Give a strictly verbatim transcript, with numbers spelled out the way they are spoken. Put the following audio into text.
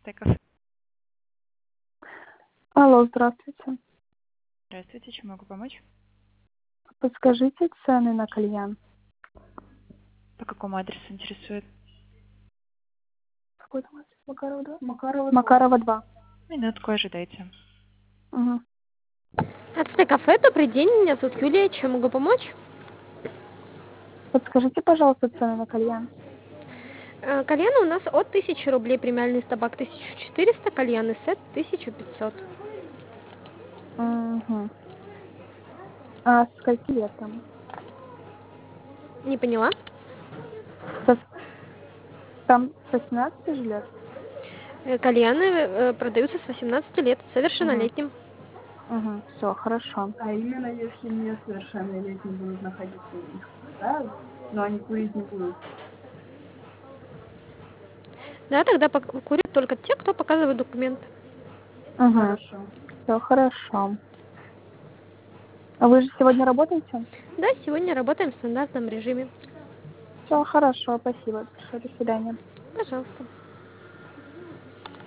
двенадцатое кафе. Алло, здравствуйте. Здравствуйте, чем могу помочь? Подскажите цены на кальян. По какому адресу интересует? Какой там адрес? Макарова два? Макарова, Макарова два. Минутку ожидайте. Угу. двенадцатое кафе, добрый день, меня зовут Юлия, чем могу помочь? Подскажите, пожалуйста, цены на кальян. Э, Кальяны у нас от тысячи рублей, премиальный табак тысяча четыреста, кальяны сет тысяча пятьсот. Угу. А с скольки лет там? Не поняла? Со- Там с восемнадцати же лет? Э, Кальяны э, продаются с восемнадцати лет, Угу. совершеннолетним. Угу. Все, хорошо. А именно если несовершеннолетние будут находиться у них, да? Но они курить не будут. Да, тогда пок- курят только те, кто показывает документы. Угу. Хорошо. Все, хорошо. А вы же сегодня работаете? Да, сегодня работаем в стандартном режиме. Все, хорошо, спасибо. Большое, до свидания. Пожалуйста.